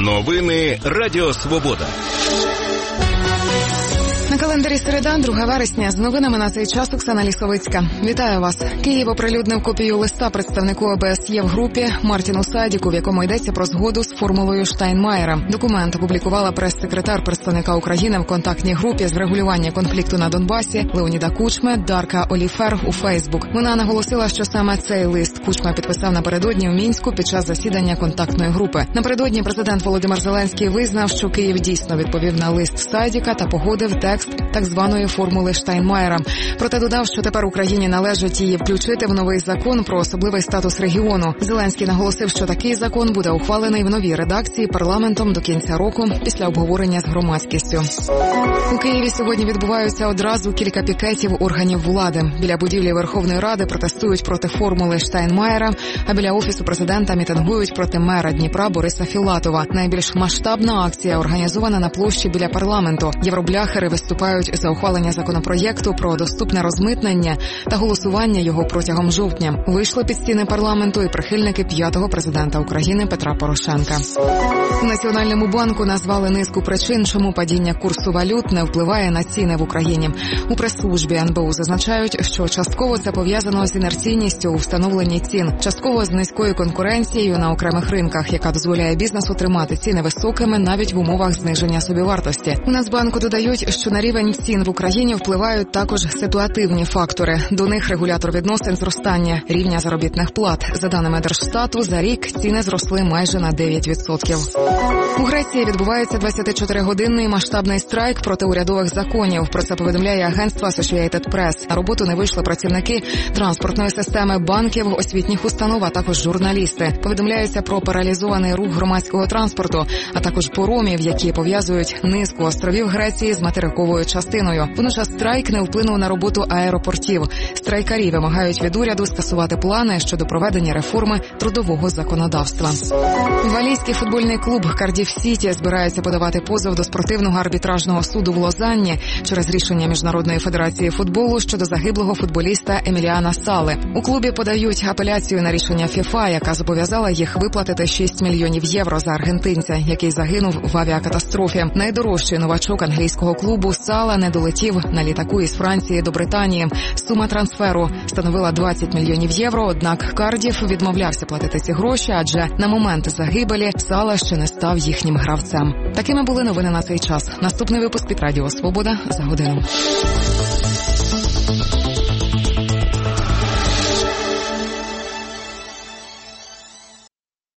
Новини Радіо Свобода. На календарі середа, 2 вересня. З новинами на цей час Оксана Лісовицька. Вітаю вас. Київ оприлюднив копію листа представнику ОБСЄ в групі Мартіну Садіку, в якому йдеться про згоду з формулою Штайнмаєра. Документ опублікувала прес-секретар представника України в контактній групі з врегулювання конфлікту на Донбасі Леоніда Кучми Дарка Оліфер у Фейсбук. Вона наголосила, що саме цей лист Кучма підписав напередодні в Мінську під час засідання контактної групи. Напередодні президент Володимир Зеленський визнав, що Київ дійсно відповів на лист Садіка та погодив текст так званої формули Штайнмаєра. Проте додав, що тепер Україні належить її включити в новий закон про особливий статус регіону. Зеленський наголосив, що такий закон буде ухвалений в новій редакції парламентом до кінця року після обговорення з громадськістю. У Києві сьогодні відбуваються одразу кілька пікетів органів влади. Біля будівлі Верховної Ради протестують проти формули Штайнмаєра, а біля Офісу президента мітингують проти мера Дніпра Бориса Філатова. Найбільш масштабна акція організована на площі біля парламенту. Євробляхери виступають за ухвалення законопроєкту про доступне розмитнення та голосування його протягом жовтня. Вийшли під стіни парламенту і прихильники 5-го президента України Петра Порошенка. У Національному банку назвали низку причин, чому падіння курсу валют не впливає на ціни в Україні. У прес-службі НБУ зазначають, що частково це пов'язано з інерційністю у встановленні цін, частково з низькою конкуренцією на окремих ринках, яка дозволяє бізнесу тримати ціни високими навіть в умовах зниження собівартості. У Нацбанку додають, що на рівень цін в Україні впливають також ситуативні фактори. До них регулятор відносин зростання рівня заробітних плат. За даними Держстату, за рік ціни зросли майже на 9%. У Греції відбувається 24-годинний масштабний страйк проти урядових законів. Про це повідомляє агентство Associated Press. На роботу не вийшли працівники транспортної системи, банків, освітніх установ, а також журналісти. Повідомляється про паралізований рух громадського транспорту, а також поромів, які пов'язують низку островів Греції з материковою частиною. Водночас страйк не вплинув на роботу аеропортів. Страйкарі вимагають від уряду скасувати плани щодо проведення реформи трудового законодавства. Валійський футбольний клуб Кардіф Сіті збирається подавати позов до спортивного арбітражного суду в Лозанні через рішення Міжнародної федерації футболу щодо загиблого футболіста Еміліана Сали. У клубі подають апеляцію на рішення ФІФА, яка зобов'язала їх виплатити 6 мільйонів євро за аргентинця, який загинув в авіакатастрофі. Найдорожчий новачок англійського клубу Сала не долетів на літаку із Франції до Британії. Сума трансферу становила 20 мільйонів євро, однак Кардіф відмовлявся платити ці гроші, адже на момент загибелі Сала ще не став їхнім гравцем. Такими були новини на цей час. Наступний випуск від Радіо Свобода за годину.